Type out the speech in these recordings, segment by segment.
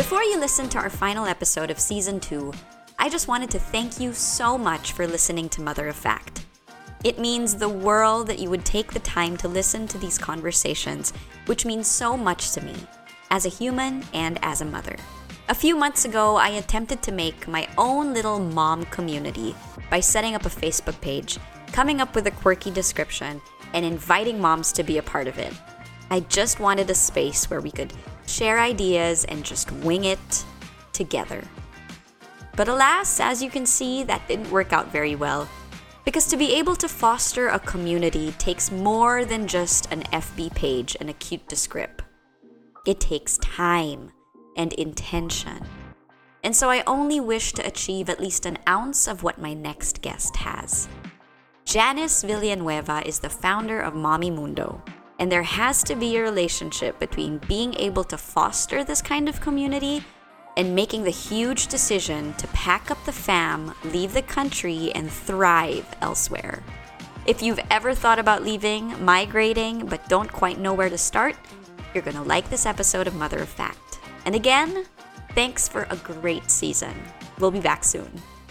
Before you listen to our final episode of Season 2, I just wanted to thank you so much for listening to Mother of Fact. It means the world that you would take the time to listen to these conversations, which means so much to me, as a human and as a mother. A few months ago, I attempted to make my own little mom community by setting up a Facebook page, coming up with a quirky description, and inviting moms to be a part of it. I just wanted a space where we could share ideas and just wing it together. But alas, as you can see, that didn't work out very well. Because to be able to foster a community takes more than just an FB page and a cute descript. It takes time and intention. And so I only wish to achieve at least an ounce of what my next guest has. Janice Villanueva is the founder of Mommy Mundo, and there has to be a relationship between being able to foster this kind of community and making the huge decision to pack up the fam, leave the country, and thrive elsewhere. If you've ever thought about leaving, migrating, but don't quite know where to start, you're gonna like this episode of Mother of Fact. And again, thanks for a great season. We'll be back soon.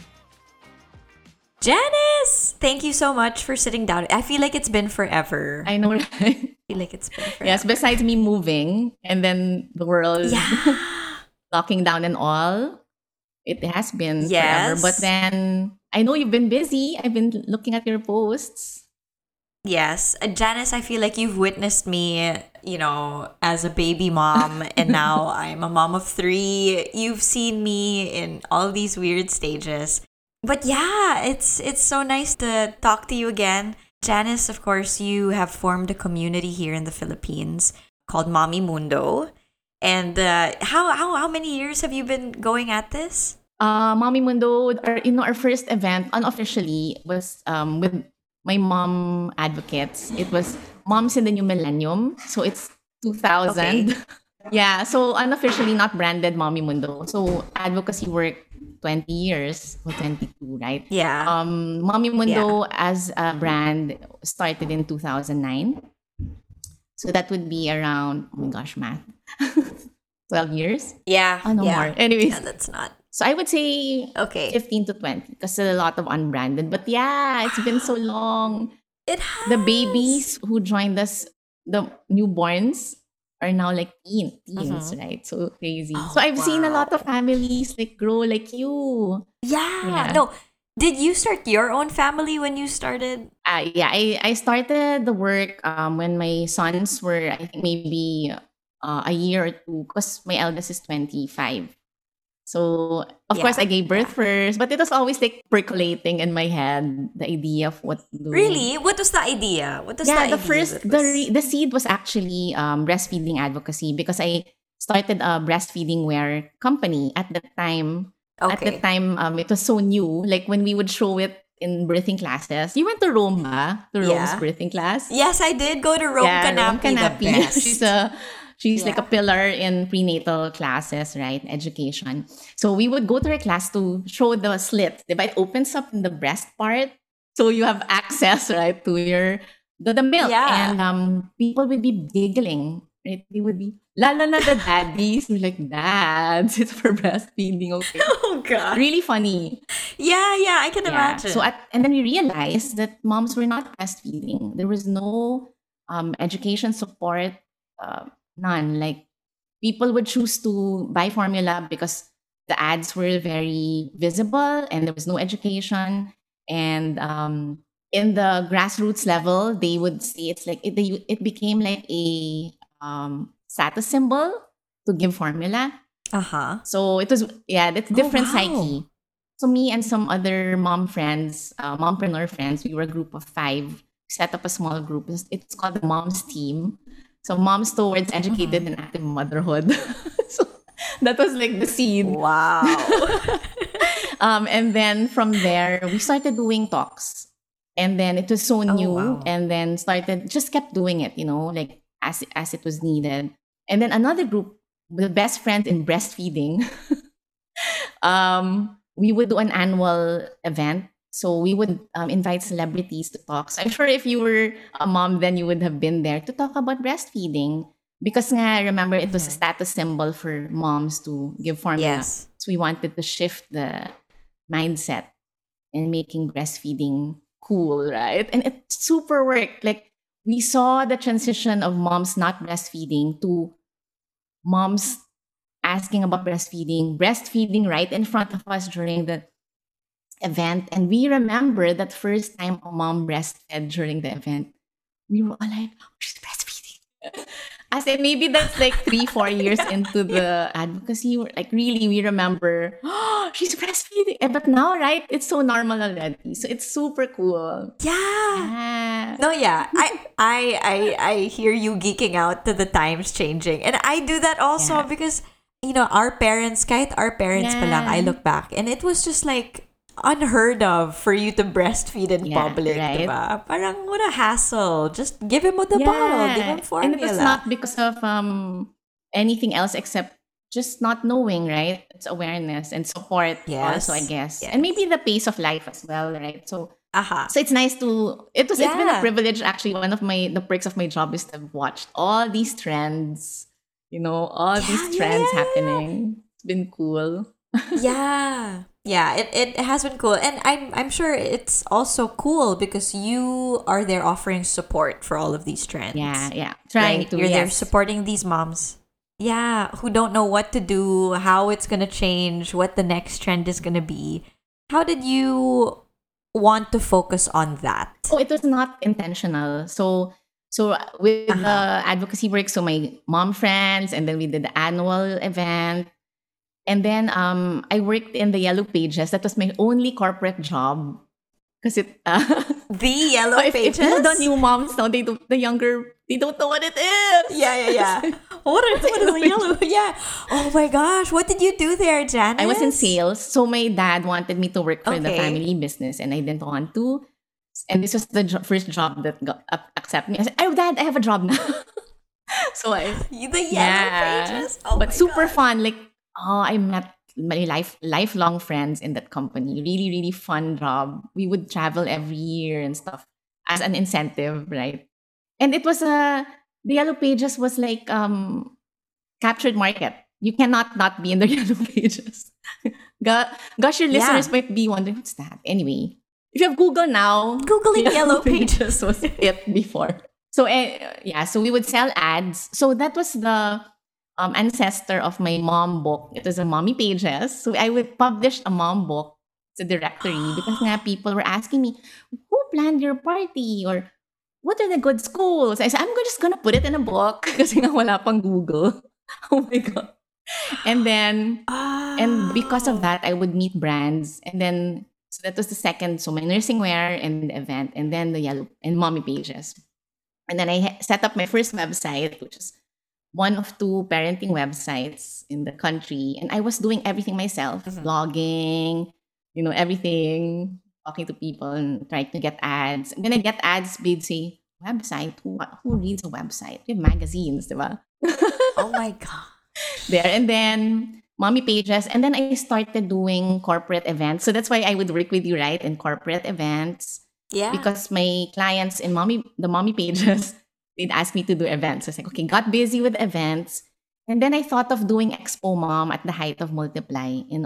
Janice! Thank you so much for sitting down. I feel like it's been forever. I know, right? I feel like it's been forever. Yes, besides me moving and then the world locking down and all, it has been forever. But then I know you've been busy. I've been looking at your posts. Yes. Janice, I feel like you've witnessed me, as a baby mom, and now I'm a mom of 3. You've seen me in all these weird stages. But yeah, it's so nice to talk to you again. Janice, of course, you have formed a community here in the Philippines called Mommy Mundo. And how many years have you been going at this? Mommy Mundo, our first event unofficially was with my mom advocates. It was Moms in the New Millennium. So it's 2000. Okay. Yeah, so unofficially not branded Mommy Mundo. So advocacy work 20 years, or 22, right? Yeah. Mommy Mundo as a brand started in 2009. So that would be around, oh my gosh, math. 12 years? Yeah. Oh, no more. Anyways. Yeah, that's not. So I would say 15 to 20 because there's a lot of unbranded. But yeah, it's been so long. It has. The babies who joined us, the newborns, are now like teens, right? So crazy. So I've seen a lot of families like grow like you. Yeah. No. Did you start your own family when you started? I started the work when my sons were, I think, maybe a year or two, because my eldest is 25. So, of course, I gave birth first, but it was always like percolating in my head, the idea of what to do. Really? What was the idea? The seed was actually breastfeeding advocacy, because I started a breastfeeding wear company at the time. Okay. At the time, it was so new. Like when we would show it in birthing classes. You went to Rome, ba? To Rome's birthing class? Yes, I did go to Rome Canapi. The best. She's like a pillar in prenatal classes, right? Education. So we would go to her class to show the slit. It opens up in the breast part. So you have access, right, to the milk. Yeah. And people would be giggling. Right? They would be, lalo na the daddies. We're like, dads, it's for breastfeeding. Okay. Oh, God. Really funny. Yeah, I can imagine. So and then we realized that moms were not breastfeeding. There was no education support, none. Like, people would choose to buy formula because the ads were very visible and there was no education. And in the grassroots level, they would say it's like it became like a status symbol to give formula. So it was that's different psyche. So me and some other mom friends, mompreneur friends, we were a group of 5. Set up a small group. It's called the Moms Team. So moms towards educated and active motherhood. So that was like the seed. Wow. And then from there, we started doing talks. And then it was so new. Wow. And then just kept doing it, like as it was needed. And then another group, the best friends in breastfeeding, we would do an annual event. So we would invite celebrities to talk. So I'm sure if you were a mom, then you would have been there to talk about breastfeeding. Because nga, remember, it was a Mhm. status symbol for moms to give formula. Yes. So we wanted to shift the mindset and making breastfeeding cool, right? And it super worked. Like we saw the transition of moms not breastfeeding to moms asking about breastfeeding right in front of us during the event. And we remember that first time a mom breastfed during the event. We were all like, oh, she's breastfeeding. As in, maybe that's like 3-4 years into the advocacy. Like, really, we remember, oh, she's breastfeeding. But now, right, it's so normal already. So it's super cool. Yeah. Yeah. No, yeah. I hear you geeking out to the times changing. And I do that also Yeah. because, our parents, kahit our parents pa lang, I Yeah. look back and it was just like unheard of for you to breastfeed in Yeah, public, right? diba? Parang what a hassle. Just give him the bottle, give him And it was formula. not because of anything else except just not knowing, right? It's awareness and support also, I Yes. guess. Yes. And maybe the pace of life as well, right? So Aha. it's nice to it's been a Yeah. privilege actually. One of the perks of my job is to have watched all these trends, all Yeah, these yeah, trends yeah, yeah. happening. It's been cool. Yeah. Yeah, it has been cool. And I'm sure it's also cool because you are there offering support for all of these trends. Yeah. Trying Right? to, You're there yes. supporting these moms. Yeah, who don't know what to do, how it's gonna change, what the next trend is gonna be. How did you want to focus on that? Oh, it was not intentional. So with the advocacy work, so my mom friends, and then we did the annual event. And then I worked in the Yellow Pages. That was my only corporate job. Because The Yellow if Pages? people don't know moms now, they don't know what it is. Yeah. What is the Yellow? Yeah. Oh my gosh, what did you do there, Janice? I was in sales. So my dad wanted me to work for the Okay. family business and I didn't want to. And this was the first job that got accept me. I said, "Oh, Dad, I have a job now." So The Yellow Pages? Oh but my super God. fun. Like, I met my lifelong friends in that company. Really, really fun job. We would travel every year and stuff as an incentive, right? And it was the Yellow Pages was like captured market. You cannot not be in the Yellow Pages. Gosh, your Yeah. listeners might be wondering what's that. Anyway, if you have Google now, Googling Yellow Pages. was it before. So so we would sell ads. So that was the ancestor of my mom book. It was a Mommy Pages. So I would publish a mom book. It's a directory because nga people were asking me, who planned your party? Or what are the good schools? I said, I'm just gonna put it in a book kasi nga wala pang Google. Oh my God. And then, and because of that, I would meet brands. And then, so that was the second. So my nursing wear and the event, and then the Yellow and Mommy Pages. And then I set up my first website, which is one of 2 parenting websites in the country. And I was doing everything myself, blogging, everything, talking to people and trying to get ads. And then I get ads, they'd say, website? Who reads a website? We have magazines, diba? Oh my God. There. And then Mommy Pages. And then I started doing corporate events. So that's why I would work with you, right? In corporate events. Yeah. Because my clients in the Mommy Pages, they'd ask me to do events. So I was like, okay, got busy with events. And then I thought of doing Expo Mom at the height of Multiply in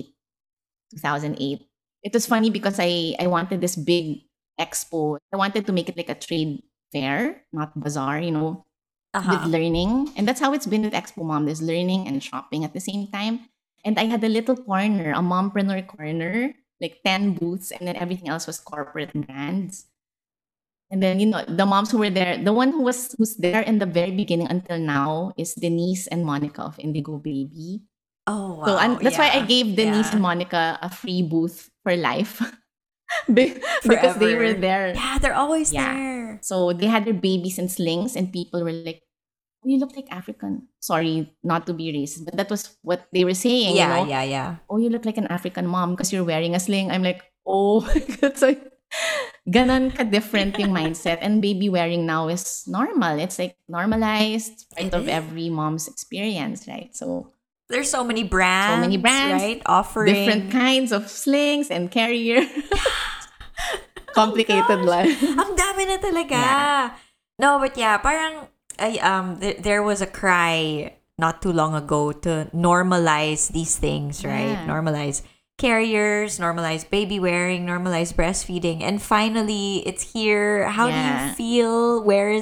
2008. It was funny because I wanted this big expo. I wanted to make it like a trade fair, not bazaar, with learning. And that's how it's been with Expo Mom. There's learning and shopping at the same time. And I had a little corner, a mompreneur corner, like 10 booths, and then everything else was corporate brands. And then, the moms who were there, the one who's there in the very beginning until now is Denise and Monica of Indigo Baby. Oh, wow. So that's why I yeah. gave Denise Yeah. and Monica a free booth for life. Because they were Forever. there. Yeah, they're always Yeah. there. So they had their babies in slings, and people were like, "Oh, you look like African." Sorry, not to be racist, but that was what they were saying. Yeah, yeah. "Oh, you look like an African mom because you're wearing a sling." I'm like, "Oh my God." So, ganon ka different yung mindset. And baby wearing now is normal. It's like normalized, part It of is. every mom's experience, right? So, There's so many brands, right? Offering different kinds of slings and carrier. Complicated life. Ang dami na talaga. Yeah. No, but yeah, parang there was a cry not too long ago to normalize these things, right? Yeah. Normalize carriers, normalize baby wearing, normalize breastfeeding, and finally it's here. How do you Yeah. feel?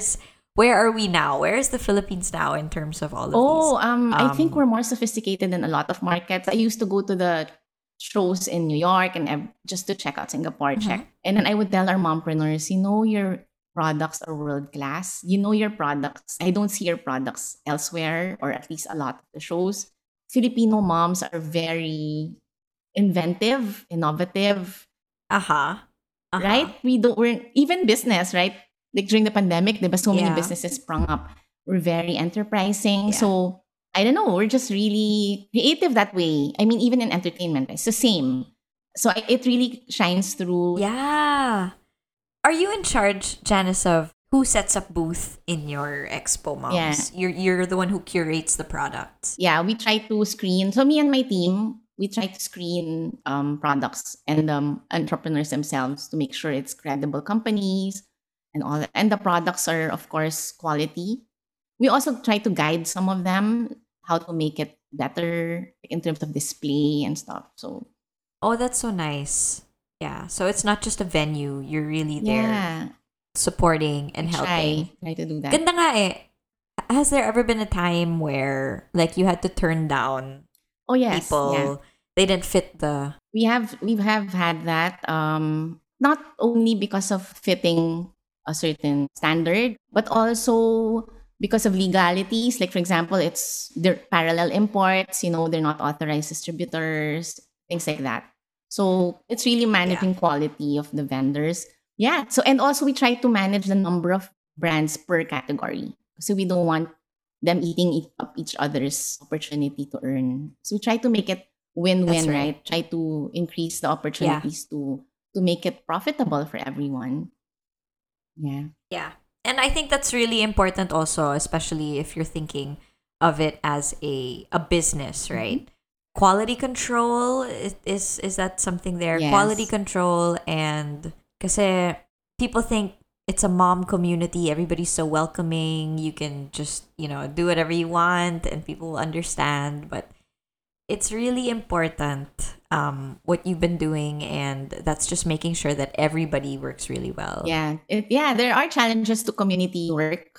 Where are we now? Where is the Philippines now in terms of all of Oh, these? I think we're more sophisticated than a lot of markets. I used to go to the shows in New York and just to check out Singapore, check. And then I would tell our mompreneurs, your products are world class. You know your products. I don't see your products elsewhere, or at least a lot of the shows. Filipino moms are very inventive, innovative, Uh-huh. right? We're even business, right? Like during the pandemic, there were so many Yeah. businesses sprung up. We're very enterprising. Yeah. So I don't know, we're just really creative that way. I mean, even in entertainment, it's the same. So it really shines through. Yeah. Are you in charge, Janice, of who sets up booth in your expo, moms? Yeah. You're the one who curates the products. Yeah, we try to screen. So me and my team, we try to screen products and entrepreneurs themselves to make sure it's credible companies and all that. And the products are, of course, quality. We also try to guide some of them how to make it better in terms of display and stuff. So Oh, that's so nice. Yeah. So it's not just a venue. You're really there yeah, supporting and helping. try to do that. Ganda nga eh. Has there ever been a time where like you had to turn down Oh yes, people? yeah. They didn't fit the We have had that not only because of fitting a certain standard, but also because of legalities. Like for example, they're parallel imports. They're not authorized distributors, things like that. So it's really managing quality of the vendors. Yeah. So and also we try to manage the number of brands per category. So we don't want them eating up each other's opportunity to earn. So we try to make it win-win, That's right. right? Try to increase the opportunities to make it profitable for everyone. Yeah. Yeah. And I think that's really important also, especially if you're thinking of it as a business, right? Quality control is that something there? Yes. Quality control, and kasi people think it's a mom community, everybody's so welcoming, you can just, do whatever you want and people will understand, but it's really important what you've been doing, and that's just making sure that everybody works really well. Yeah. There are challenges to community work.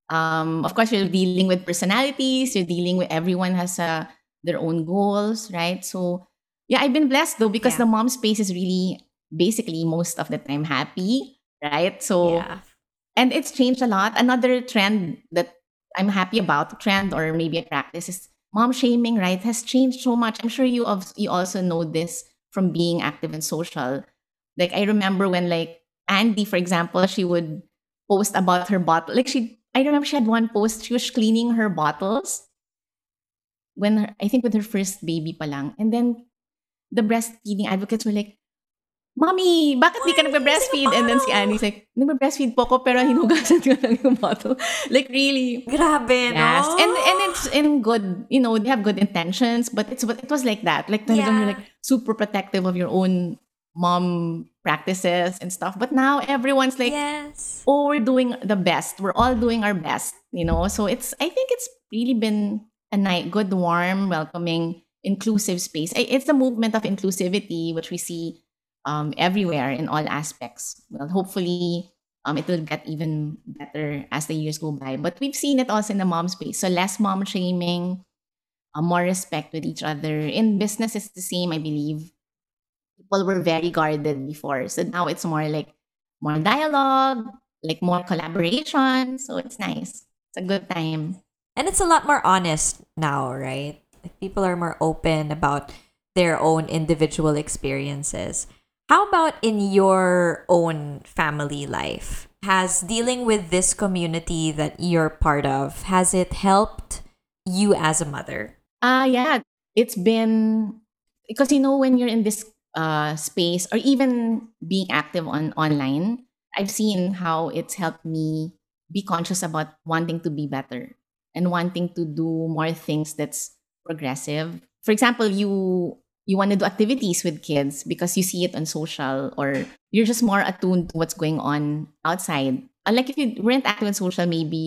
Of course, you're dealing with personalities, you're dealing with everyone has their own goals, right? So, yeah, I've been blessed though because Yeah. the mom space is really basically most of the time happy, right? So, Yeah. and it's changed a lot. Another trend that I'm happy about, trend or maybe a practice, is mom shaming, right? Has changed so much. I'm sure you also know this from being active in social. Like I remember when like Andy, for example, she would post about her bottle. I remember she had one post. She was cleaning her bottles I think with her first baby pa lang. And then the breastfeeding advocates were like, Mommy, bakit di ka Why nagbe-breastfeed? using a And then si bottle? Annie's like, nagbe-breastfeed po ko pero hinugasan ko lang yung bottle. Like really. Grabe, Yes. no? And it's in good, they have good intentions, but it was like that. Like talagang you're like super protective of your own mom practices and stuff. But now everyone's like, Yes. oh, we're doing the best. We're all doing our best, So I think it's really been a good, warm, welcoming, inclusive space. It's the movement of inclusivity, which we see everywhere in all aspects. Well, hopefully, it will get even better as the years go by. But we've seen it also in the mom space. So less mom shaming, more respect with each other. In business, it's the same, I believe. People were very guarded before. So now it's more like more dialogue, like more collaboration. So it's nice. It's a good time. And it's a lot more honest now, right? Like people are more open about their own individual experiences. How about in your own family life? Has dealing with this community that you're part of, has it helped you as a mother? Yeah. It's been because when you're in this space or even being active online, I've seen how it's helped me be conscious about wanting to be better and wanting to do more things that's progressive. For example, you want to do activities with kids because you see it on social, or you're just more attuned to what's going on outside. Unlike if you weren't active on social, maybe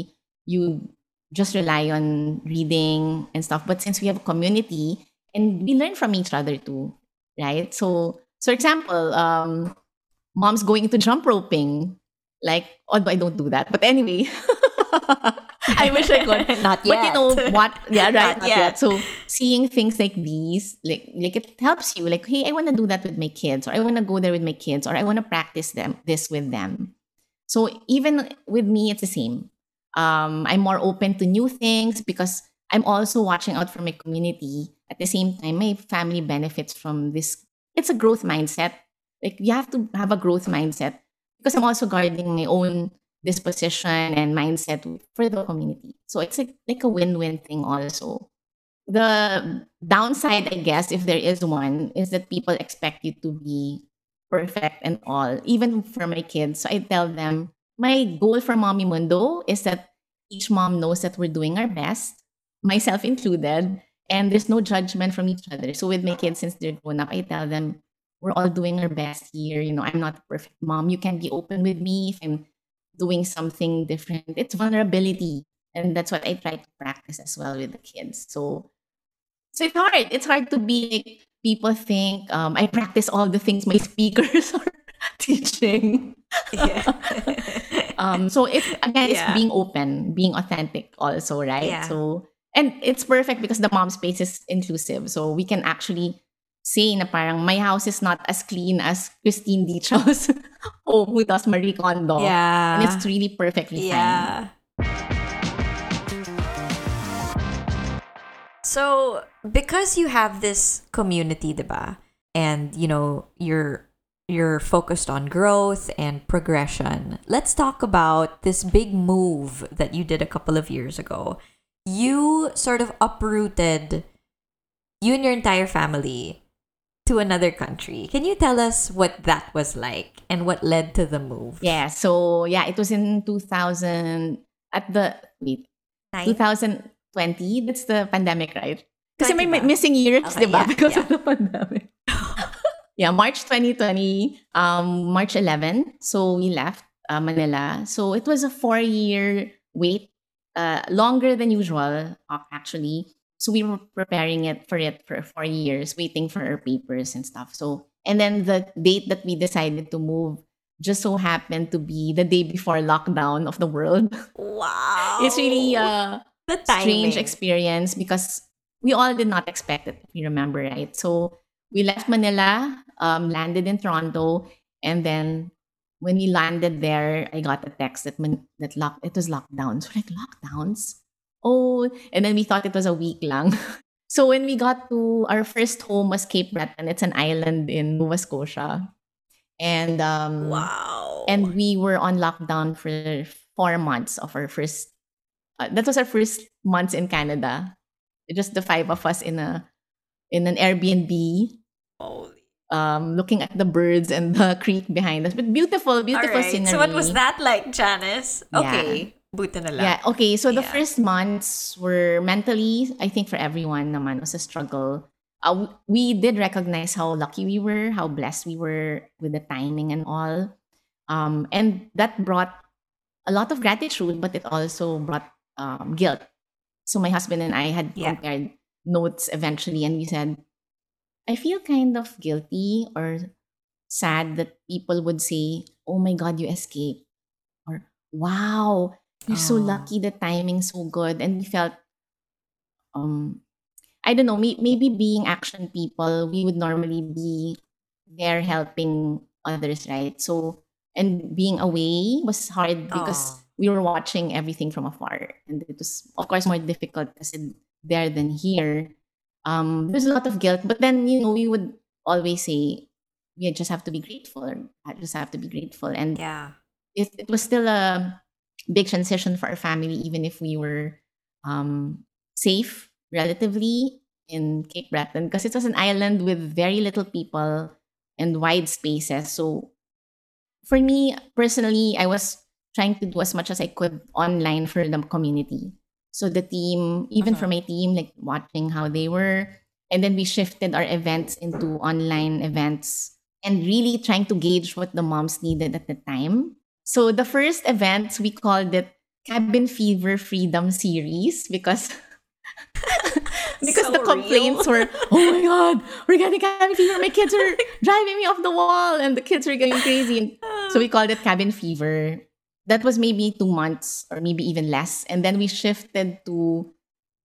you just rely on reading and stuff. But since we have a community and we learn from each other too, right? So, for example, mom's going into jump roping. Like, although I don't do that. But anyway, I wish I could. Not But you yet. know what? Yeah, right. Not Not yet. yet. So seeing things like these, like it helps you. Like, hey, I want to do that with my kids, or I want to go there with my kids, or I want to practice this with them. So even with me, it's the same. I'm more open to new things because I'm also watching out for my community. At the same time, my family benefits from this. It's a growth mindset. Like you have to have a growth mindset because I'm also guarding my own disposition and mindset for the community. So it's like a win-win thing also. The downside, I guess, if there is one, is that people expect you to be perfect and all, even for my kids. So I tell them, my goal for Mommy Mundo is that each mom knows that we're doing our best, myself included, and there's no judgment from each other. So with my kids, since they're grown up, I tell them, we're all doing our best here. You know, I'm not a perfect mom. You can be open with me if I'm doing something different. It's vulnerability. And that's what I try to practice as well with the kids. So it's hard. It's hard to be like people think I practice all the things my speakers are teaching. Yeah. So it's again, it's Yeah. being open, being authentic also, right? Yeah. So and it's perfect because the mom space is inclusive. So we can actually say na parang my house is not as clean as Christine Dicho's home who does Marie Kondo. Yeah. And it's really perfectly fine. Yeah. So, because you have this community, diba? And you know, you're focused on growth and progression. Let's talk about this big move that you did a couple of years ago. You sort of uprooted you and your entire family to another country. Can you tell us what that was like and what led to the move? Yeah. So yeah, it was in 2000 at the wait, 2020. That's the pandemic, right? Kasi may 20 ba? missing years, Okay, diba? yeah, Because yeah. of the pandemic. Yeah, March 2020, March 11. So we left Manila. So it was a 4-year wait, longer than usual, actually. So we were preparing for 4 years, waiting for our papers and stuff. So, and then the date that we decided to move just so happened to be the day before lockdown of the world. Wow. It's really a the strange timing. experience because we all did not expect it, if you remember, right? So we left Manila, landed in Toronto, and then when we landed there, I got a text that it was lockdown. So like lockdowns? Oh, and then we thought it was a week lang. So when we got to our first home was Cape Breton. It's an island in Nova Scotia. And Wow. and we were on lockdown for 4 months of our first that was our first months in Canada. Just the 5 of us in an Airbnb, Holy. looking at the birds and the creek behind us. But beautiful Alright, scenery. so what was that like, Janice? Yeah. Okay. Buta na lang. Yeah, okay. So the Yeah. first months were mentally, I think for everyone naman, was a struggle. We did recognize how lucky we were, how blessed we were with the timing and all. And that brought a lot of gratitude, but it also brought guilt. So my husband and I had Yeah. compared notes eventually, and we said, I feel kind of guilty or sad that people would say, "Oh my God, you escaped," or "Wow, you're so Oh. lucky. The timing's so good." And we felt, I don't know, maybe being action people, we would normally be there helping others, right? So, and being away was hard because Oh. we were watching everything from afar. And it was, of course, more difficult kasi there than here. There's a lot of guilt. But then, we would always say, we just have to be grateful. I just have to be grateful. And Yeah. it was still a big transition for our family, even if we were safe relatively in Cape Breton, because it was an island with very little people and wide spaces. So for me personally, I was trying to do as much as I could online for the community. So the team, even for my team, like watching how they were. And then we shifted our events into online events and really trying to gauge what the moms needed at the time. So the first events, we called it Cabin Fever Freedom series because because So the complaints were, oh my god, we're getting cabin fever. My kids are driving me off the wall, and the kids are going crazy. And so we called it cabin fever. That was maybe 2 months or maybe even less, and then we shifted to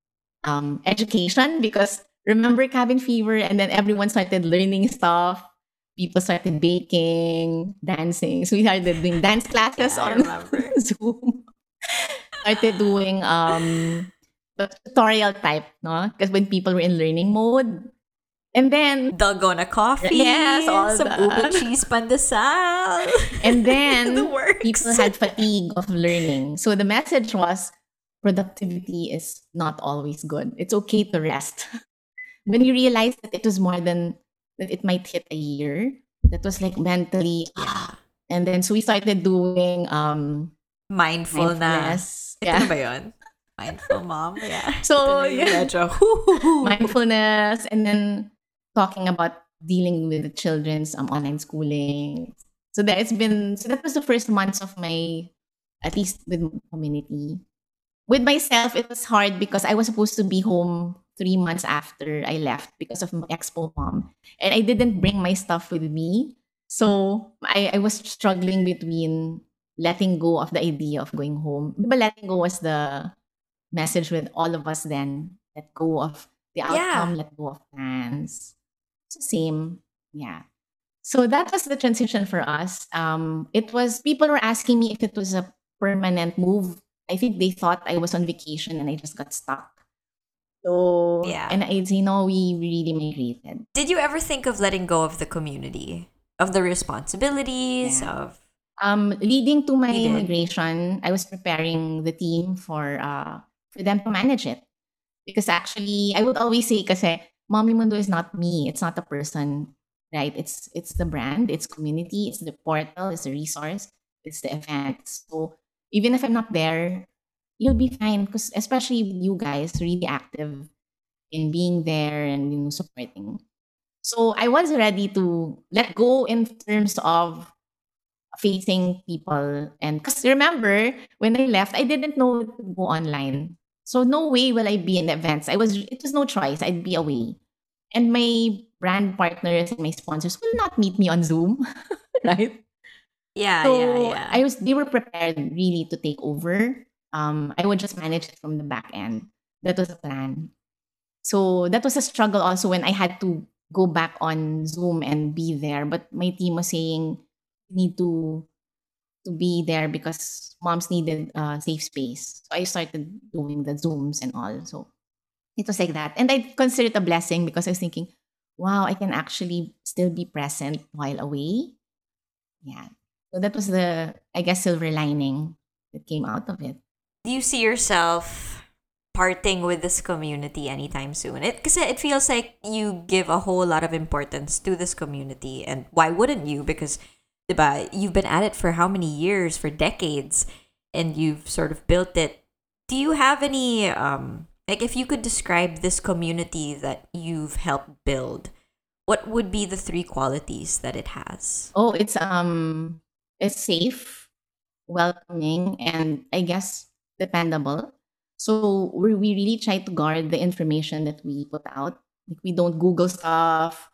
education because remember cabin fever, and then everyone started learning stuff. People started baking, dancing. So we started doing dance classes Yeah, I on remember. Zoom. Started doing the tutorial type, no? Because when people were in learning mode. And then Dalgona coffee. yes, all some that. ube cheese pandesal. And then The works. people had fatigue of learning. So the message was productivity is not always good. It's okay to rest. When we realized that it was more than that it might hit a year, that was like mentally Yeah. and then so we started doing Mindful na. mindfulness. Ito na ba yun? Mindful mom? Yeah. So, Ito na yung yeah. medyo, Mindfulness and then talking about dealing with the children's online schooling. So that was the first months of my, at least with my community. With myself, it was hard because I was supposed to be home 3 months after I left because of my expo mom. And I didn't bring my stuff with me. So I was struggling between letting go of the idea of going home. But letting go was the message with all of us then. Let go of the outcome, let go of plans. It's the same. Yeah. So that was the transition for us. It was people were asking me if it was a permanent move. I think they thought I was on vacation and I just got stuck. So Yeah. and I'd say no, we really migrated. Did you ever think of letting go of the community? Of the responsibilities? Yeah. Of Leading to my You did. migration, I was preparing the team for them to manage it. Because actually, I would always say, kasi Mommy Mundo is not me. It's not a person, right? It's the brand, it's community, it's the portal, it's the resource, it's the event. So even if I'm not there, you'll be fine. Because especially you guys, really active in being there and supporting. So I was ready to let go in terms of facing people. And because remember, when I left, I didn't know to go online. So no way will I be in events. It was no choice. I'd be away. And my brand partners and my sponsors will not meet me on Zoom, right? yeah, So yeah. they were prepared really to take over. I would just manage it from the back end. That was the plan. So that was a struggle also when I had to go back on Zoom and be there. But my team was saying, you need to be there because moms needed safe space. So I started doing the Zooms and all. So it was like that. And I consider it a blessing because I was thinking, wow, I can actually still be present while away. Yeah. So that was the, I guess, silver lining that came out of it. Do you see yourself parting with this community anytime soon? Kasi it feels like you give a whole lot of importance to this community, and why wouldn't you? Because, diba, you've been at it for how many years, for decades, and you've sort of built it. Do you have any like if you could describe this community that you've helped build, what would be the 3 qualities that it has? Oh, it's safe, welcoming, and I guess dependable. So we really try to guard the information that we put out. Like we don't Google stuff.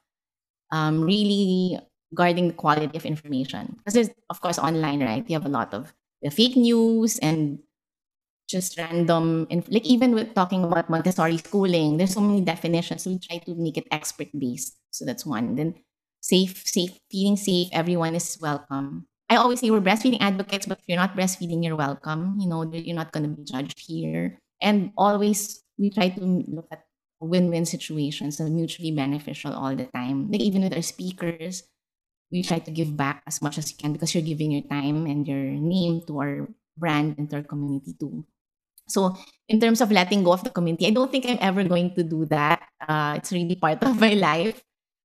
Really guarding the quality of information. Because there's, of course, online, right? You have a lot of the fake news and just random, like even with talking about Montessori schooling, there's so many definitions. So we try to make it expert based. So that's one. Then feeling safe. Everyone is welcome. I always say we're breastfeeding advocates, but if you're not breastfeeding, you're welcome. You're not going to be judged here. And always we try to look at win-win situations, so mutually beneficial all the time. Like even with our speakers, we try to give back as much as you can because you're giving your time and your name to our brand and to our community too. So in terms of letting go of the community, I don't think I'm ever going to do that. It's really part of my life.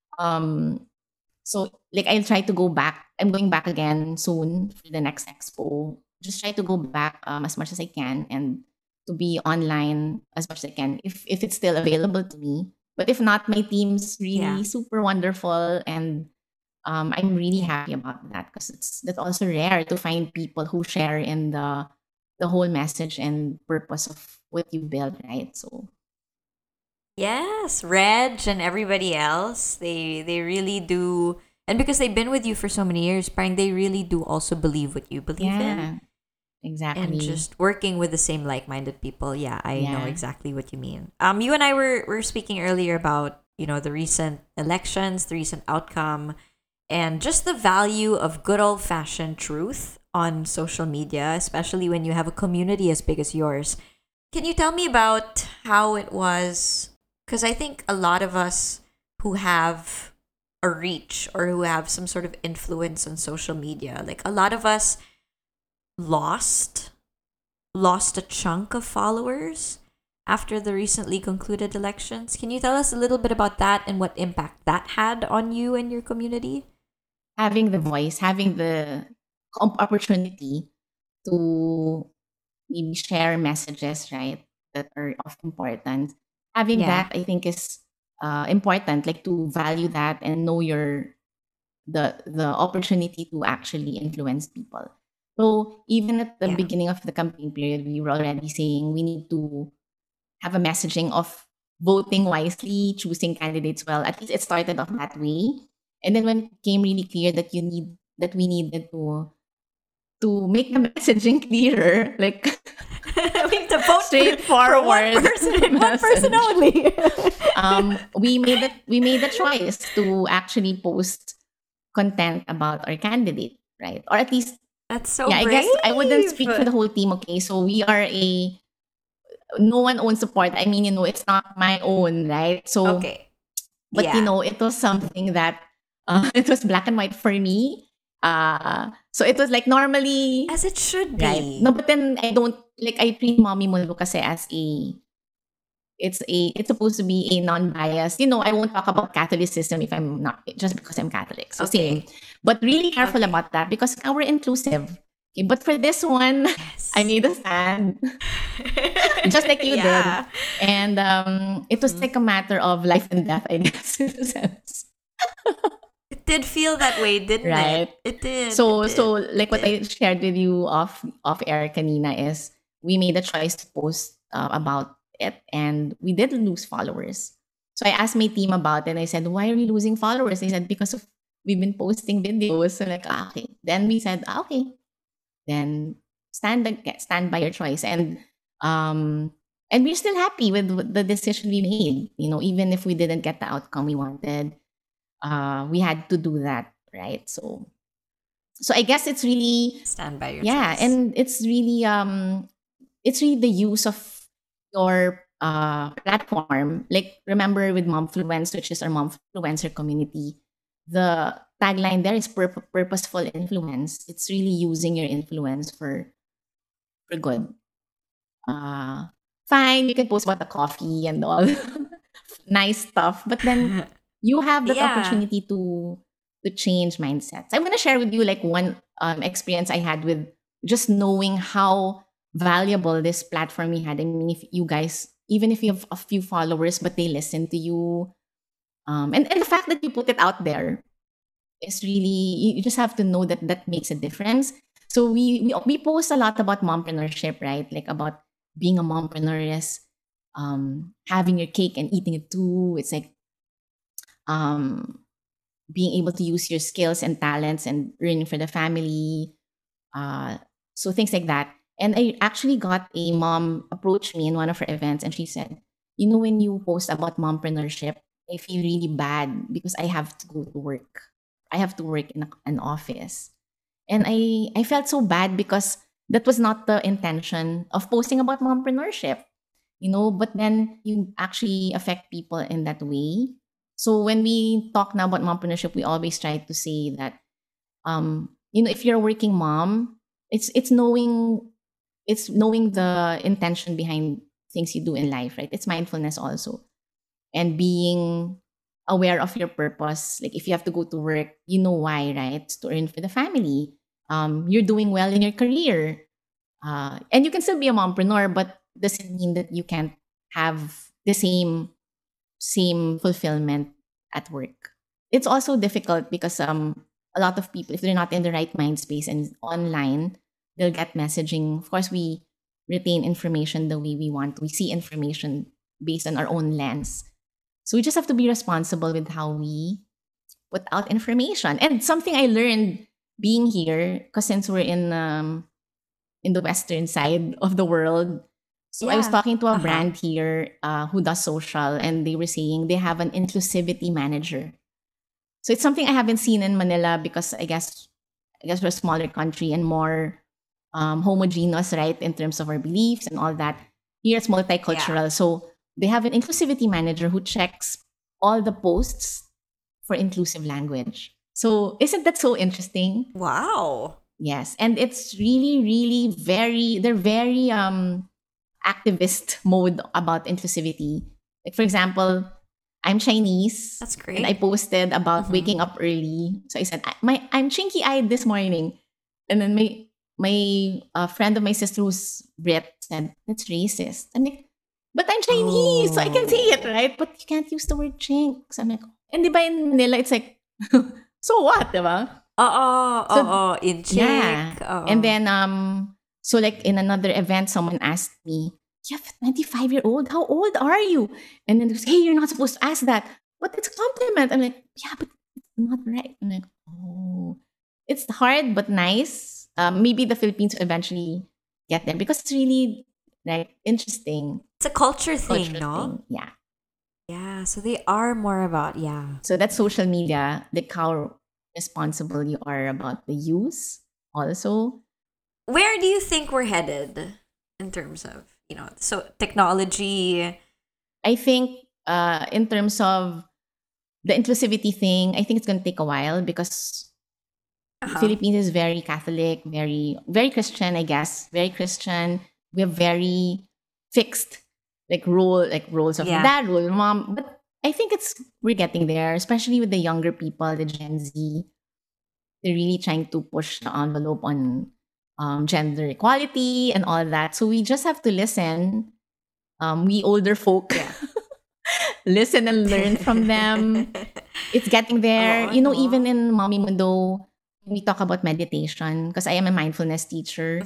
So like I'll try to go back. I'm going back again soon for the next expo. Just try to go back as much as I can and to be online as much as I can if it's still available to me. But if not, my team's really Yeah. super wonderful and I'm really happy about that because that's also rare to find people who share in the the whole message and purpose of what you build, right? So Yes, Reg and everybody else, they really do, and because they've been with you for so many years, parang they really do also believe what you believe in. yeah, And exactly. just working with the same like-minded people, yeah, I know Yeah. exactly what you mean. You and I were speaking earlier about, the recent elections, the recent outcome, and just the value of good old-fashioned truth on social media, especially when you have a community as big as yours. Can you tell me about how it was? Because I think a lot of us who have a reach or who have some sort of influence on social media, like a lot of us lost lost a chunk of followers after the recently concluded elections. Can you tell us a little bit about that and what impact that had on you and your community? Having the voice, having the opportunity to maybe share messages, right, that are of importance. Having Yeah. that, I think, is important. Like to value that and know your the opportunity to actually influence people. So even at the Yeah. beginning of the campaign period, we were already saying we need to have a messaging of voting wisely, choosing candidates well. At least it started off that way. And then when it became really clear that we needed to make the messaging clearer, like We have to vote for one straightforward person and one person message. only. We made the choice to actually post content about our candidate, right? Or at least, That's so yeah, I brave. guess I wouldn't speak for the whole team, okay? So we are no one owns support. I mean, it's not my own, right? So, Okay. but Yeah. it was something that it was black and white for me. So it was like normally, As it should right? be. No, but then I treat Mommy Mundo kasi as it's supposed to be a non-biased. I won't talk about Catholicism if I'm not just because I'm Catholic. So same, Okay. but really careful Okay. about that because we're inclusive. Okay, but for this one, I Yes. made a stand, just like you did, Yeah. and it was Mhm. like a matter of life and death, I guess, in a sense, It did feel that way, didn't it? right? It did. It So did. like It what did. I shared with you off air kanina is we made a choice to post about it and we did lose followers. So I asked my team about it and I said, why are we losing followers? They said, because of we've been posting videos. So like, okay. Then we said, okay, then stand by your choice. And we're still happy with the decision we made. Even if we didn't get the outcome we wanted, we had to do that, right? So I guess it's really, Stand by your yeah, choice. and it's really the use of your platform. Like remember with Momfluence, which is our Momfluencer community, the tagline there is purposeful influence. It's really using your influence for good. Uh Fine, you can post about the coffee and all nice stuff, but then you have that Yeah. opportunity to change mindsets. I want to share with you like one experience I had with just knowing how valuable this platform we had. I mean, if you guys, even if you have a few followers, but they listen to you, and the fact that you put it out there is really, you just have to know that that makes a difference. So we post a lot about mompreneurship, right? Like about being a mompreneur is having your cake and eating it too. It's like um being able to use your skills and talents and earning for the family. Uh, so things like that. And I actually got a mom approach me in one of her events, and she said, when you post about mompreneurship, I feel really bad because I have to go to work. I have to work in an office. And I felt so bad because that was not the intention of posting about mompreneurship, but then you actually affect people in that way. So when we talk now about mompreneurship, we always try to say that if you're a working mom, it's knowing the intention behind things you do in life, right? It's mindfulness also, and being aware of your purpose. Like if you have to go to work, you know why, right? It's to earn for the family. You're doing well in your career, and you can still be a mompreneur, but doesn't mean that you can't have the same fulfillment at work. It's also difficult because a lot of people, if they're not in the right mind space and online, they'll get messaging. Of course, we retain information the way we want. We see information based on our own lens. So we just have to be responsible with how we put out information. And something I learned being here, because since we're in the western side of the world, so I was Yeah. talking to a brand here who does social, and they were saying they have an inclusivity manager. So it's something I haven't seen in Manila because I guess we're a smaller country and more homogeneous, right, in terms of our beliefs and all that. Here it's multicultural. So they have an inclusivity manager who checks all the posts for inclusive language. So isn't that so interesting? Wow. Yes. And it's really, really they're very activist mode about inclusivity. Like for example, I'm Chinese. That's great. And I posted about waking up early. So I said, I'm chinky eyed this morning. And then my friend of my sister who's Brit said, that's racist. I'm like, but I'm Chinese, so I can say it, right? But you can't use the word chink. So I'm like, and diba in Manila, it's like, so what, diba? In check. Yeah. And then, so like in another event, someone asked me, you have a 25-year-old? How old are you? And then they say, hey, you're not supposed to ask that. But it's a compliment. I'm like, yeah, but it's not right. I'm like, oh, it's hard but nice. Maybe the Philippines will eventually get there because it's really like interesting. It's a culture thing, Cultural no? thing. Yeah. Yeah, so they are more about, So that's social media, like how responsible you are about the use also. Where do you think we're headed in terms of, so technology? I think in terms of the inclusivity thing, I think it's going to take a while because Philippines is very Catholic, very, very Christian, I guess. Very Christian. We have very fixed roles of dad, role of mom. But I think we're getting there, especially with the younger people, the Gen Z. They're really trying to push the envelope on gender equality and all that. So we just have to listen. We older folk listen and learn from them. It's getting there. Even in Mommy Mundo, we talk about meditation because I am a mindfulness teacher.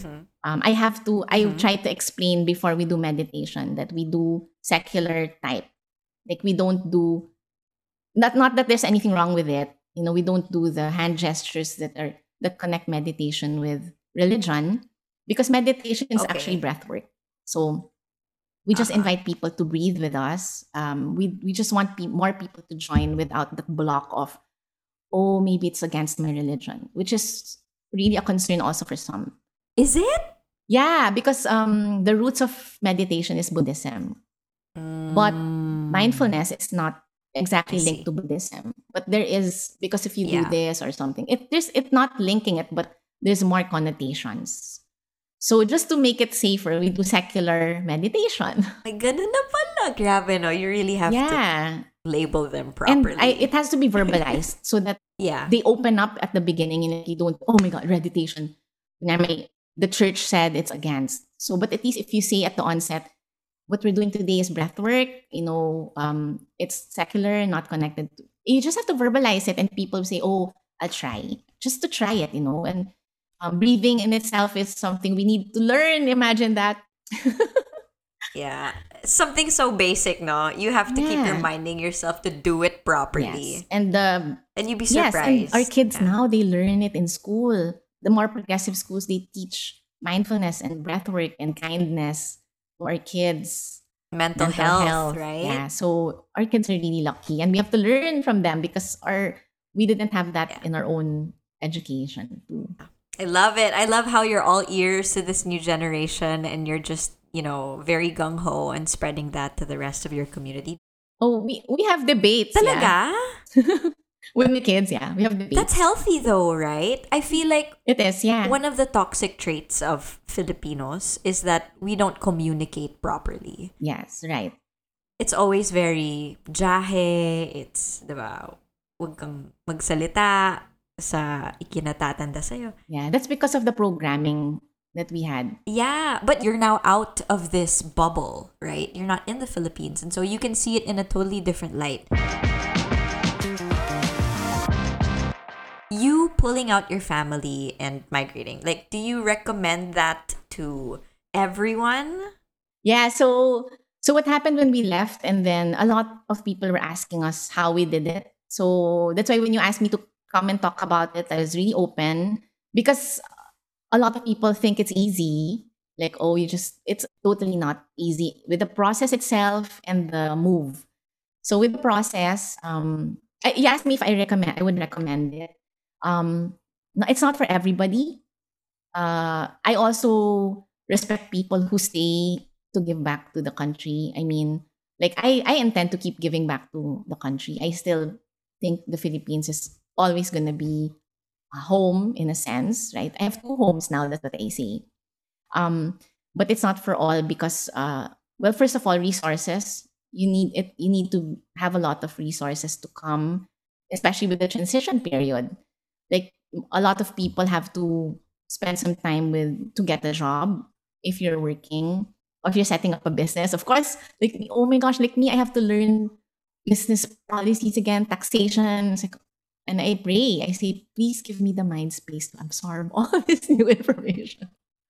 I try to explain before we do meditation that we do secular type. Like we don't do, not that there's anything wrong with it. We don't do the hand gestures that connect meditation with religion because meditation is actually breath work. So we just invite people to breathe with us. We just want more people to join without the block of, oh, maybe it's against my religion, which is really a concern also for some. Is it? Yeah, because the roots of meditation is Buddhism. But mindfulness is not exactly linked to Buddhism. But there is, because if you do this or something, it's not linking it, but there's more connotations. So just to make it safer, we do secular meditation. Ay, ganun na pala. Grabe, no? You really have to label them properly. And it has to be verbalized so that they open up at the beginning and you don't, oh my God, meditation. The church said it's against. So, but at least if you say at the onset, what we're doing today is breath work, it's secular, not connected to. You just have to verbalize it and people say, oh, I'll try. Just to try it, and breathing in itself is something we need to learn. Imagine that. Yeah. Something so basic, no? You have to keep reminding yourself to do it properly. Yes. And you'd be surprised. And our kids now, they learn it in school. The more progressive schools, they teach mindfulness and breathwork and kindness to our kids. Mental health, right? Yeah. So our kids are really lucky. And we have to learn from them because we didn't have that in our own education too. I love it. I love how you're all ears to this new generation and you're just, very gung-ho and spreading that to the rest of your community. Oh, we have debates. Talaga? Yeah. With the kids, we have debates. That's healthy though, right? I feel like it is, one of the toxic traits of Filipinos is that we don't communicate properly. Yes, right. It's always very jahe. It's, diba, huwag kang magsalita sa ikinatatanda sa'yo. Yeah, that's because of the programming that we had. Yeah, but you're now out of this bubble, right? You're not in the Philippines, and so you can see it in a totally different light. You pulling out your family and migrating, do you recommend that to everyone? Yeah, so what happened when we left, and then a lot of people were asking us how we did it. So that's why when you asked me to come and talk about it, I was really open because a lot of people think it's easy. Like, oh, it's totally not easy with the process itself and the move. So with the process, you asked me if I would recommend it. No, it's not for everybody. I also respect people who stay to give back to the country. I mean, like I intend to keep giving back to the country. I still think the Philippines is always going to be a home in a sense, right? I have two homes now, that's what I say. But it's not for all because, well, first of all, resources. You need to have a lot of resources to come, especially with the transition period. Like a lot of people have to spend some time with to get a job if you're working or if you're setting up a business. Of course, like oh my gosh, like me, I have to learn business policies again, taxation. It's like, and I pray, I say, please give me the mind space to absorb all this new information.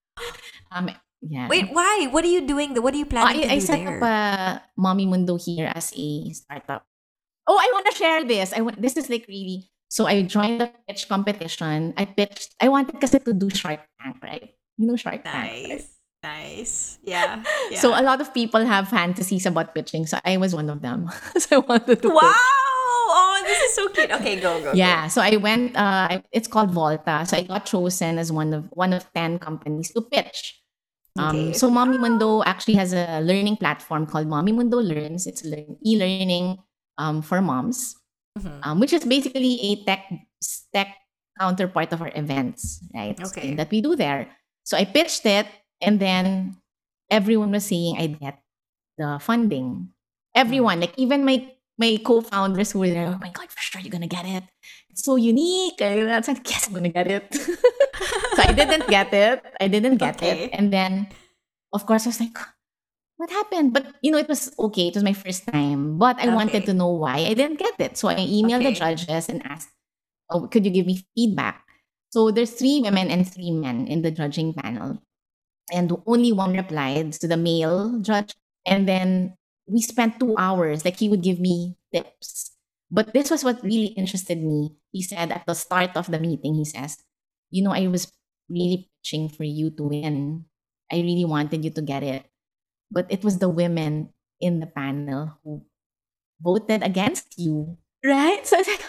Yeah. Wait, why? What are you doing? What are you planning to do I set there? up a Mommy Mundo here as a startup. Oh, I want to share this. This is like really. So I joined the pitch competition. I pitched. I wanted kasi to do Shark Tank, right? You know Shark Tank, right? Nice. Yeah. So a lot of people have fantasies about pitching. So I was one of them. So I wanted to Wow! pitch. Oh, this is so cute. Okay, go. Yeah. So I went. It's called Volta. So I got chosen as one of 10 companies to pitch. Okay. So Mommy Mundo actually has a learning platform called Mommy Mundo Learns. It's e-learning for moms, which is basically a tech counterpart of our events, right? Okay. That we do there. So I pitched it, and then everyone was saying I'd get the funding. Everyone, like even my co-founders who were there, oh my God, for sure you're gonna get it. It's so unique. I was like, yes, I'm gonna get it. So I didn't get it. Okay. And then, of course, I was like, what happened? But, it was okay. It was my first time. But I wanted to know why I didn't get it. So I emailed the judges and asked, oh, could you give me feedback? So there's 3 women and 3 men in the judging panel. And only one replied to the male judge. And then we spent 2 hours. Like he would give me tips. But this was what really interested me. He said at the start of the meeting, he says, I was really pitching for you to win. I really wanted you to get it. But it was the women in the panel who voted against you. Right? So I was like,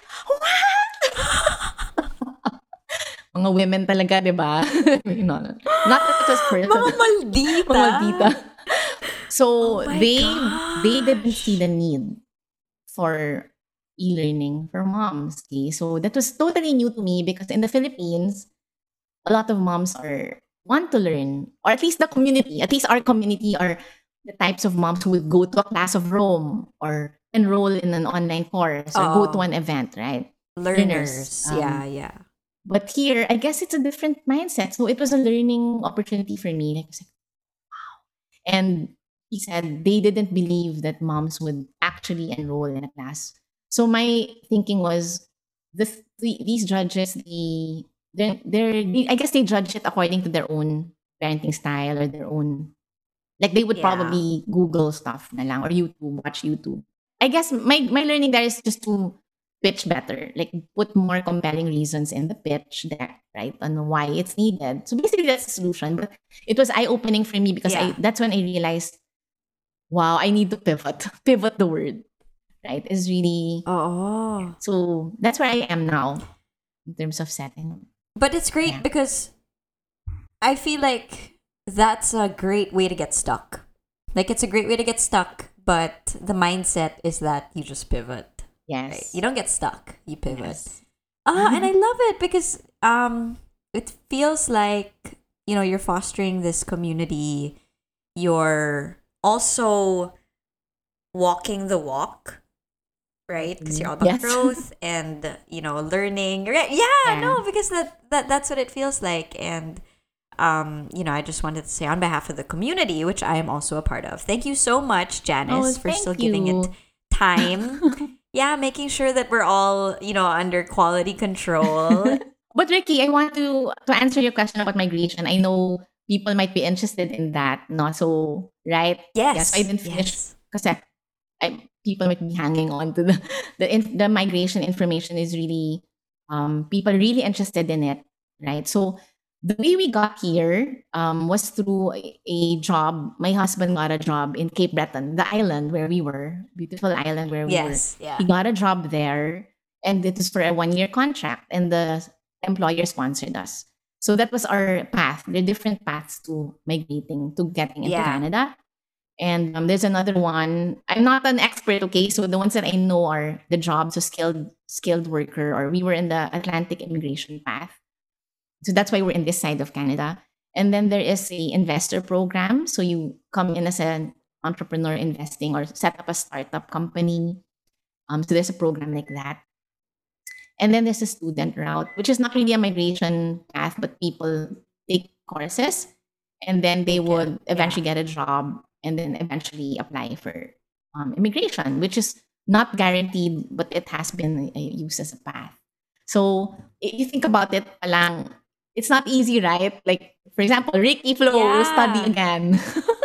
what? Mga women talaga, di ba? No. Not that it was personal. Mga maldita. Mga maldita. So Oh my they didn't gosh. see the need for e-learning for moms. Okay? So that was totally new to me because in the Philippines, a lot of moms want to learn, or at least our community are the types of moms who will go to a class of Rome or enroll in an online course or go to an event, right? Learners. Yeah. But here, I guess it's a different mindset. So it was a learning opportunity for me. Like, I was like, wow. And he said they didn't believe that moms would actually enroll in a class. So my thinking was, these judges, I guess they judge it according to their own parenting style or their own, like they would probably Google stuff na lang or watch YouTube. I guess my learning there is just to pitch better, like put more compelling reasons in the pitch there, right, on why it's needed. So basically that's the solution. But it was eye-opening for me because that's when I realized, wow, I need to pivot the word, right, is really, so that's where I am now in terms of setting. But it's great because I feel like that's a great way to get stuck. Like it's a great way to get stuck, but the mindset is that you just pivot. Yes. Right? You don't get stuck. You pivot. Yes. And I love it because it feels like, you're fostering this community. You're also walking the walk. Right, because you're all about growth and learning. Right? Yeah, no, because that's what it feels like. And I just wanted to say on behalf of the community, which I am also a part of, thank you so much, Janice, for still giving it time. Yeah, making sure that we're all under quality control. But Ricky, I want to answer your question about migration. I know people might be interested in that. No, so right? Yes. So I didn't finish Yes. because people might be hanging on to the migration information is really people really interested in it, right? So the way we got here was through a job. My husband got a job in Cape Breton, the island where we were, beautiful island where we were. Yes. Yeah. He got a job there, and it was for a 1 year contract, and the employer sponsored us. So that was our path. There are different paths to migrating, to getting into Yeah. Canada. And there's another one. I'm not an expert, okay? So the ones that I know are the jobs, so skilled worker, or we were in the Atlantic immigration path. So that's why we're in this side of Canada. And then there is a investor program. So you come in as an entrepreneur investing or set up a startup company. So there's a program like that. And then there's a student route, which is not really a migration path, but people take courses and then they would eventually get a job and then eventually apply for immigration, which is not guaranteed, but it has been used as a path. So if you think about it, palang, it's not easy, right? Like, for example, Ricky Flo will study Yeah. again.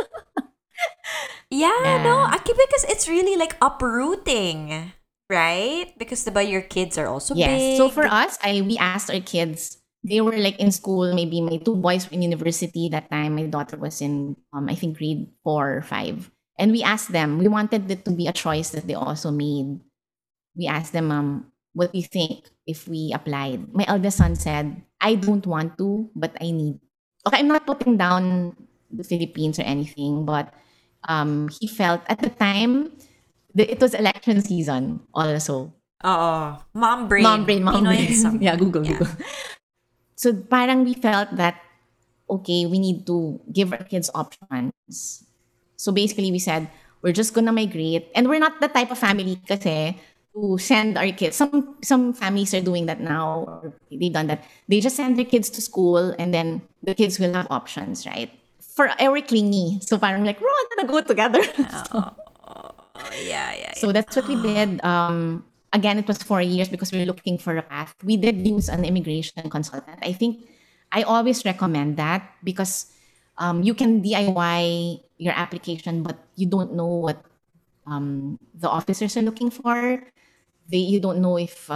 Yeah, no, Yeah. because it's really like uprooting, right? Because your kids are also Yes. So big. for us, we asked our kids. They were like in school. Maybe my two boys were in university that time. My daughter was in, I think, grade 4 or 5. And we asked them. We wanted it to be a choice that they also made. We asked them, what do you think if we applied? My eldest son said, I don't want to, but I need. Okay, I'm not putting down the Philippines or anything, but he felt at the time it was election season also. Oh, mom brain. Mom brain. Pinoyism. Yeah, Google. Yeah. So parang we felt that, okay, we need to give our kids options. So basically we said, we're just gonna migrate. And we're not the type of family kasi to send our kids. Some families are doing that now. Or they've done that. They just send their kids to school and then the kids will have options, right? For our clingy. So parang like, we're all gonna go together. Yeah. So that's what we did. Again, it was 4 years because we were looking for a path. We did use an immigration consultant. I think I always recommend that because you can DIY your application, but you don't know what the officers are looking for. You don't know if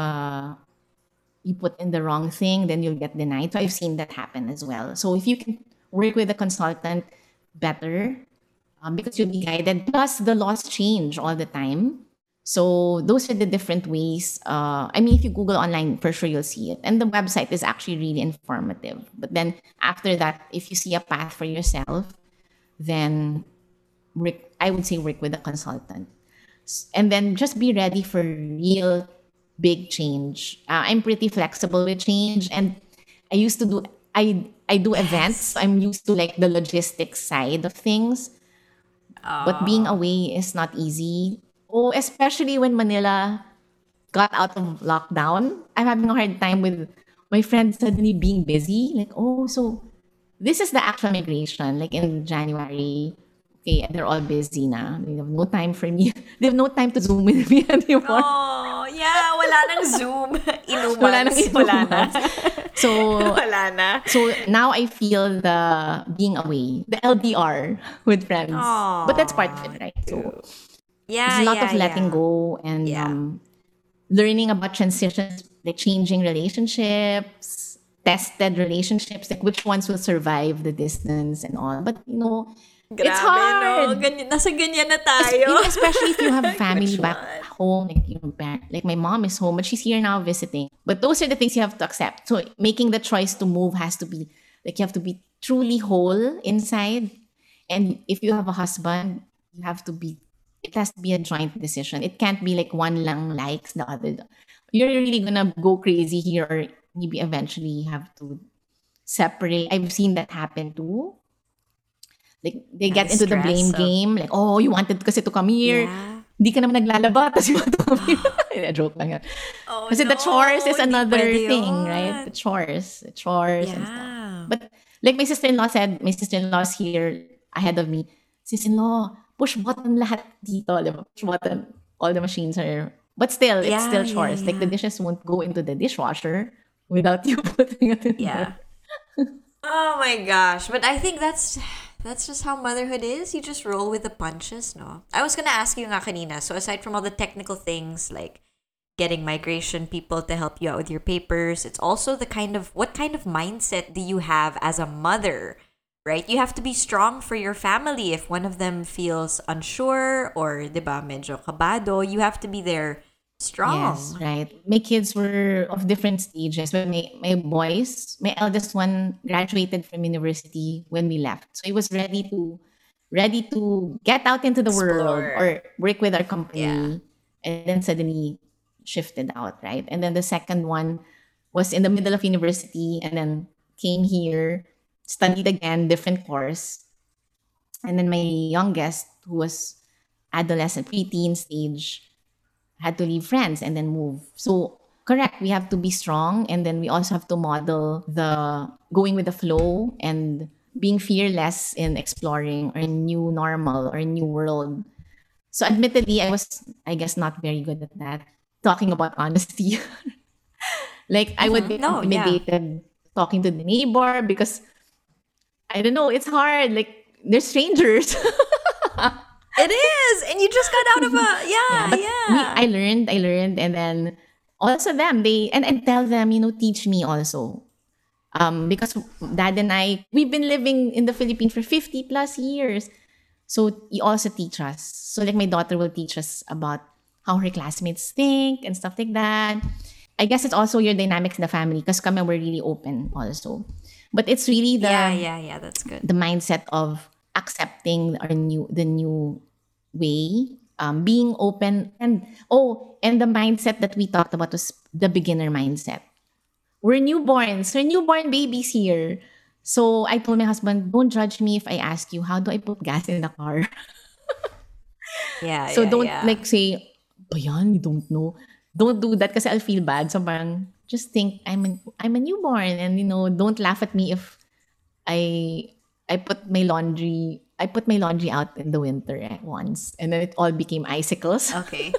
you put in the wrong thing, then you'll get denied. So I've seen that happen as well. So if you can work with a consultant better, because you'll be guided. Plus, the laws change all the time. So those are the different ways. I mean, if you Google online, for sure you'll see it. And the website is actually really informative. But then after that, if you see a path for yourself, then I would say work with a consultant. And then just be ready for real big change. I'm pretty flexible with change. And I used to do, I do events. I'm used to like the logistics side of things. But being away is not easy. Oh, especially when Manila got out of lockdown. I'm having a hard time with my friends suddenly being busy. Like, oh, so this is the actual migration. Like in January, okay, they're all busy na. They have no time for me. They have no time to Zoom with me anymore. Oh, yeah. Wala nang Zoom. Inumans. Wala nang Wala na. So, Wala na. so now I feel the being away, the LDR with friends. But that's part of it, right? So Yeah, it's a lot of yeah. letting go and Yeah. learning about transitions, like changing relationships, tested relationships, like which ones will survive the distance and all. But it's Grabe, hard. no? Nasa ganyan na tayo. Especially if you have family Which back one? home, like my mom is home, but she's here now visiting. But those are the things you have to accept. So making the choice to move has to be like you have to be truly whole inside. And if you have a husband, it has to be a joint decision. It can't be like one lang likes the other. You're really gonna go crazy here, or maybe eventually have to separate. I've seen that happen too. Like, they get into the blame game. Like, oh, you wanted kasi to come here. Yeah. Hindi ka naman naglalaba, tapos you want to come here. Joke lang yan. Oh, Kasi the chores is hindi another pwede thing, yun. right? The chores and stuff. Yeah. But like my sister-in-law's here ahead of me. Sister-in-law, push button lahat dito. Diba? Push button. All the machines are... But still, it's still chores. Yeah. Like the dishes won't go into the dishwasher without you putting it in there. Yeah. Oh my gosh. But I think that's just how motherhood is. You just roll with the punches, no? I was gonna ask you nga kanina, so aside from all the technical things like getting migration people to help you out with your papers, it's also what kind of mindset do you have as a mother, right? You have to be strong for your family. If one of them feels unsure or, diba, medyo kabado, you have to be there strong. Yes, right. My kids were of different stages. But my eldest one graduated from university when we left. So he was ready to get out into the world Explore. or work with our company. Yeah. And then suddenly shifted out, right? And then the second one was in the middle of university and then came here, studied again, different course. And then my youngest, who was adolescent, preteen stage, had to leave friends and then move. So correct, we have to be strong, and then we also have to model the going with the flow and being fearless in exploring our new normal or new world. So admittedly, I was, I guess, not very good at that. Talking about honesty. Like I would be No, yeah. intimidated talking to the neighbor because I don't know, it's hard. Like they're strangers. It is, and you just got out of a But yeah. I learned, and then also them, and tell them, teach me also. Because dad and I, we've been living in the Philippines for 50 plus years. So you also teach us. So like my daughter will teach us about how her classmates think and stuff like that. I guess it's also your dynamics in the family because kami we're really open also. But it's really Yeah, that's good. the mindset of accepting the new way, being open, and the mindset that we talked about was the beginner mindset. We're newborns, we're newborn babies here. So I told my husband, don't judge me if I ask you, how do I put gas in the car? Yeah, So don't yeah. like say, bayan, you don't know. Don't do that because I'll feel bad. So parang, just think I'm a newborn, and don't laugh at me if I put my laundry out in the winter once, and then it all became icicles. Okay.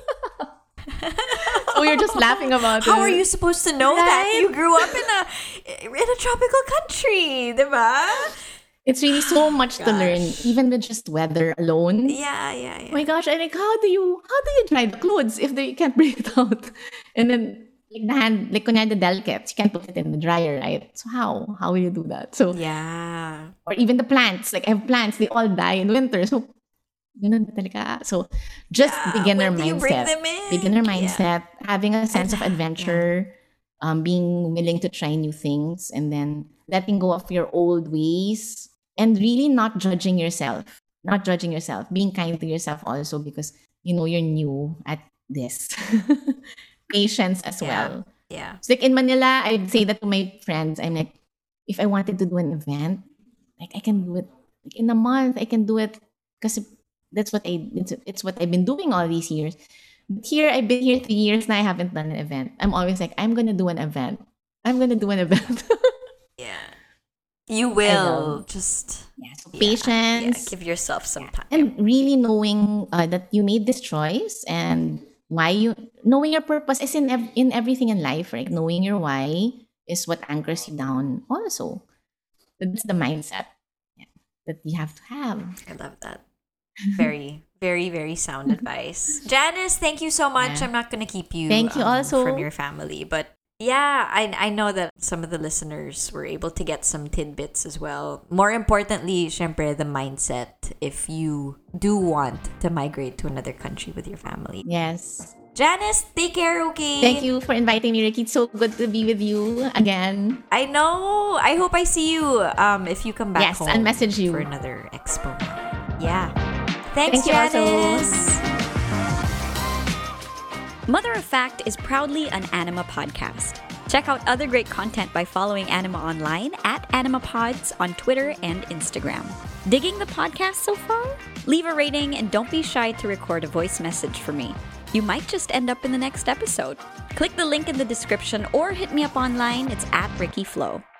So we were just laughing about How it. are you supposed to know that? Right? You grew up in a tropical country, diba? It's really so much to learn, Gosh. even with just weather alone. Yeah. Oh my gosh, I like, how do you dry the clothes if you can't bring it out? And then like the hand, like kunyari the delicates, you can't put it in the dryer, right? So how will you do that? So Yeah. or even the plants, like I have plants, they all die in winter. So ganun ba talaga? So just Yeah, beginner when do you bring mindset. them in? Beginner Yeah. mindset, having a sense of adventure, being willing to try new things, and then letting go of your old ways, and really not judging yourself. Not judging yourself. Being kind to yourself also because you're new at this. Patience as well. Yeah. So like in Manila, I'd say that to my friends. I'm like, if I wanted to do an event, like I can do it like in a month. I can do it because it's what I've been doing all these years. But here I've been here 3 years now. I haven't done an event. I'm always like, I'm gonna do an event. I'm gonna do an event. Yeah. You will. Just So yeah, patience. give yourself some time. And really knowing that you made this choice and knowing your purpose is in everything in life, right? Knowing your why is what anchors you down also. That's the mindset that you have to have. I love that. Very, very, very sound advice. Janice, thank you so much. Yeah. I'm not going to keep you Thank you also. from your family. But yeah, I know that some of the listeners were able to get some tidbits as well. More importantly, syempre, the mindset if you do want to migrate to another country with your family. Yes. Janice, take care, okay? Thank you for inviting me, Ricky. It's so good to be with you again. I know. I hope I see you if you come back Yes, home. I'll message you. For another expo. Yeah. Thanks, Thank you also. Janice. Mother of Fact is proudly an Anima podcast. Check out other great content by following Anima online at AnimaPods on Twitter and Instagram. Digging the podcast so far? Leave a rating and don't be shy to record a voice message for me. You might just end up in the next episode. Click the link in the description or hit me up online. It's at Ricky Flo.